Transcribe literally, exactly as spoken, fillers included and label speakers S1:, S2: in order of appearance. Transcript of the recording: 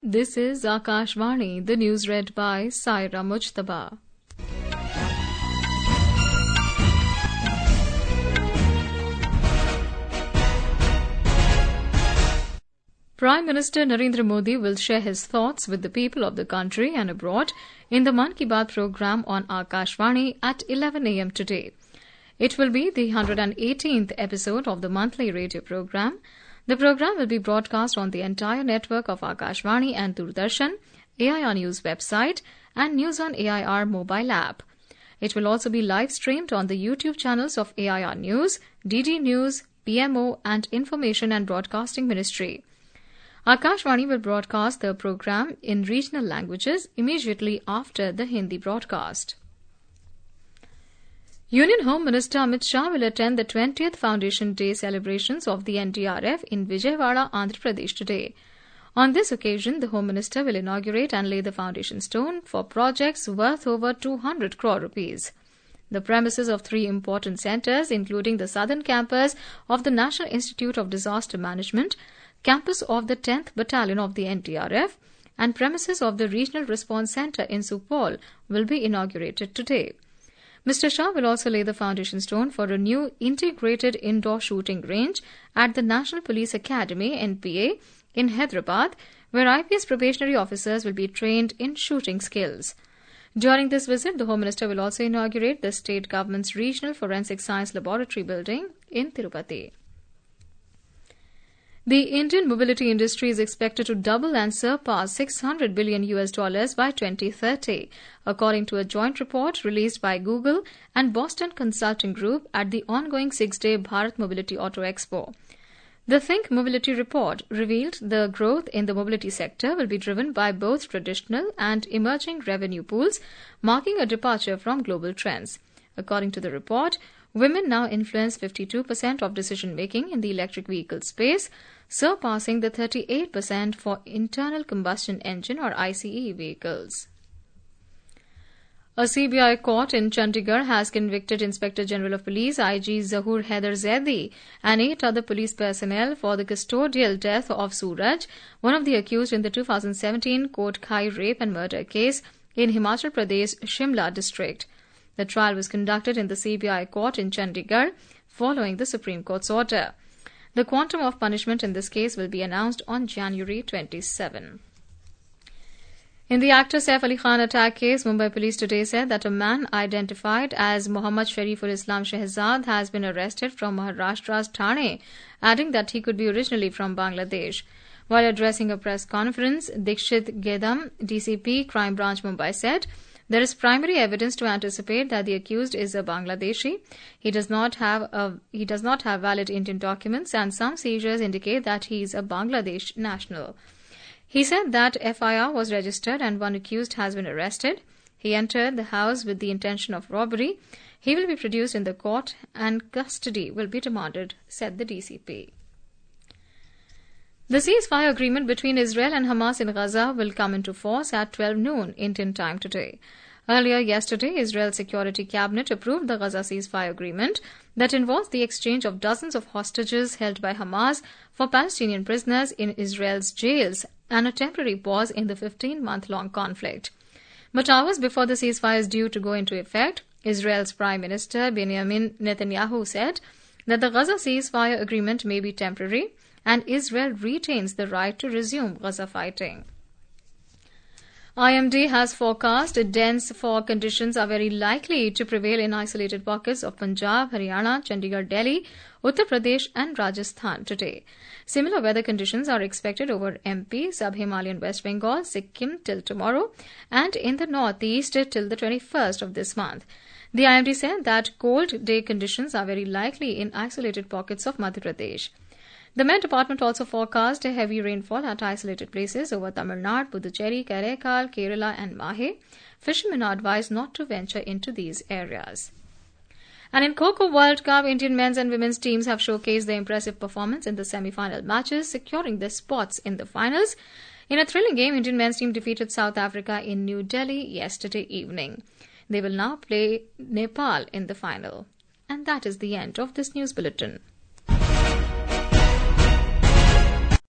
S1: This is Akashvani, the news read by Saira Mujtaba. Prime Minister Narendra Modi will share his thoughts with the people of the country and abroad in the Mann Ki Baat program on Akashvani at eleven a m today. It will be the one hundred eighteenth episode of the monthly radio program. The program will be broadcast on the entire network of Akashvani and Doordarshan, A I R News website and News on A I R mobile app. It will also be live streamed on the YouTube channels of A I R News, D D News, P M O and Information and Broadcasting Ministry. Akashvani will broadcast the program in regional languages immediately after the Hindi broadcast. Union Home Minister Amit Shah will attend the twentieth Foundation Day celebrations of the N D R F in Vijayawada, Andhra Pradesh today. On this occasion, the Home Minister will inaugurate and lay the foundation stone for projects worth over two hundred crore rupees. The premises of three important centres, including the southern campus of the National Institute of Disaster Management, campus of the tenth Battalion of the N D R F, and premises of the Regional Response Centre in Supaul will be inaugurated today. Mister Shah will also lay the foundation stone for a new integrated indoor shooting range at the National Police Academy N P A in Hyderabad, where I P S probationary officers will be trained in shooting skills. During this visit, the Home Minister will also inaugurate the state government's Regional Forensic Science Laboratory building in Tirupati. The Indian mobility industry is expected to double and surpass six hundred billion U S dollars by twenty thirty, according to a joint report released by Google and Boston Consulting Group at the ongoing six-day Bharat Mobility Auto Expo. The Think Mobility report revealed the growth in the mobility sector will be driven by both traditional and emerging revenue pools, marking a departure from global trends. According to the report, women now influence fifty-two percent of decision-making in the electric vehicle space, surpassing the thirty-eight percent for internal combustion engine or I C E vehicles. A C B I court in Chandigarh has convicted Inspector General of Police I G Zahoor Haider Zaidi and eight other police personnel for the custodial death of Suraj, one of the accused in the two thousand seventeen Kotkhai rape and murder case in Himachal Pradesh, Shimla district. The trial was conducted in the C B I court in Chandigarh following the Supreme Court's order. The quantum of punishment in this case will be announced on January twenty-seventh. In the actor Saif Ali Khan attack case, Mumbai police today said that a man identified as Muhammad Shariful Islam Shehzad has been arrested from Maharashtra's Thane, adding that he could be originally from Bangladesh. While addressing a press conference, Dikshit Gedam, D C P, Crime Branch Mumbai said, there is primary evidence to anticipate that the accused is a Bangladeshi. He does not have a, he does not have valid Indian documents, and some seizures indicate that he is a Bangladesh national. He said that F I R was registered and one accused has been arrested. He entered the house with the intention of robbery. He will be produced in the court and custody will be demanded, said the D C P. The ceasefire agreement between Israel and Hamas in Gaza will come into force at twelve noon Indian time today. Earlier yesterday, Israel's Security Cabinet approved the Gaza ceasefire agreement that involves the exchange of dozens of hostages held by Hamas for Palestinian prisoners in Israel's jails and a temporary pause in the fifteen-month-long conflict. But hours before the ceasefire is due to go into effect, Israel's Prime Minister Benjamin Netanyahu said that the Gaza ceasefire agreement may be temporary and Israel retains the right to resume Gaza fighting. I M D has forecast dense fog conditions are very likely to prevail in isolated pockets of Punjab, Haryana, Chandigarh, Delhi, Uttar Pradesh and Rajasthan today. Similar weather conditions are expected over M P, Sub-Himalayan West Bengal, Sikkim till tomorrow and in the northeast till the twenty-first of this month. The I M D said that cold day conditions are very likely in isolated pockets of Madhya Pradesh. The Met Department also forecast a heavy rainfall at isolated places over Tamil Nadu, Puducherry, Karaikal, Kerala and Mahe. Fishermen are advised not to venture into these areas. And in Kho-Kho World Cup, Indian men's and women's teams have showcased their impressive performance in the semi-final matches, securing their spots in the finals. In a thrilling game, Indian men's team defeated South Africa in New Delhi yesterday evening. They will now play Nepal in the final. And that is the end of this news bulletin.